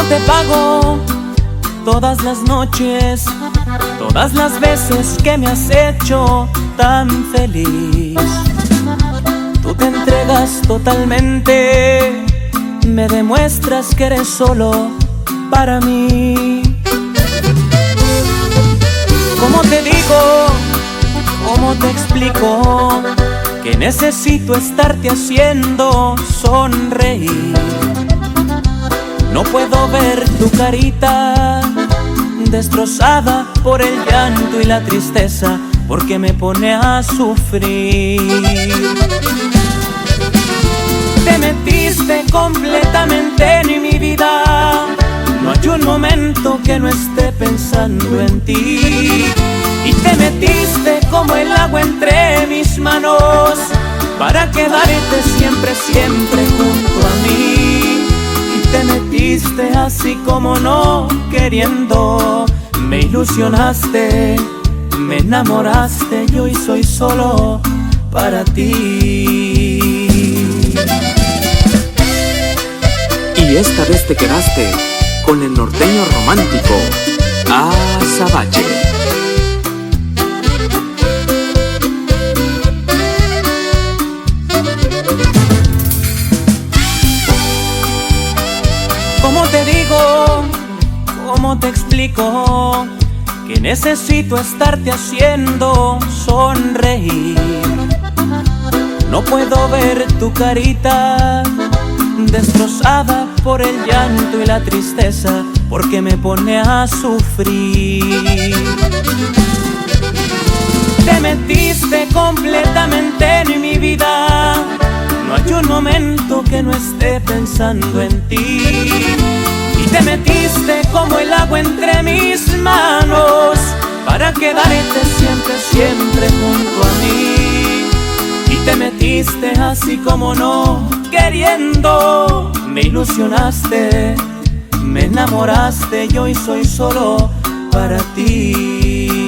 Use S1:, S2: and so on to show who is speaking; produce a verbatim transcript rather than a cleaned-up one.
S1: te pago todas las noches, todas las veces que me has hecho tan feliz. Tú te entregas totalmente, me demuestras que eres solo para mí. ¿Cómo te digo? ¿Cómo te explico? Que necesito estarte haciendo sonreír. No puedo ver tu carita destrozada por el llanto y la tristeza, porque me pone a sufrir. Te metiste completamente en mi vida, no hay un momento que no esté pensando en ti. Y te metiste como el agua entre mis manos, para quedarte siempre, siempre junto a mí. Y te metiste así como no queriendo, me ilusionaste, me enamoraste, yo hoy soy solo para ti.
S2: Y esta vez te quedaste con el norteño romántico Azabache.
S1: ¿Cómo te digo? ¿Cómo te explico? Que necesito estarte haciendo sonreír. No puedo ver tu carita destrozada por el llanto y la tristeza, porque me pone a sufrir. Te metiste completamente en mi vida, no hay un momento que no esté pensando en ti. Y te metiste como el agua entre mis manos, para quedarte siempre, siempre junto a mí. Y te metiste así como no queriendo, me ilusionaste, me enamoraste, yo hoy soy solo para ti.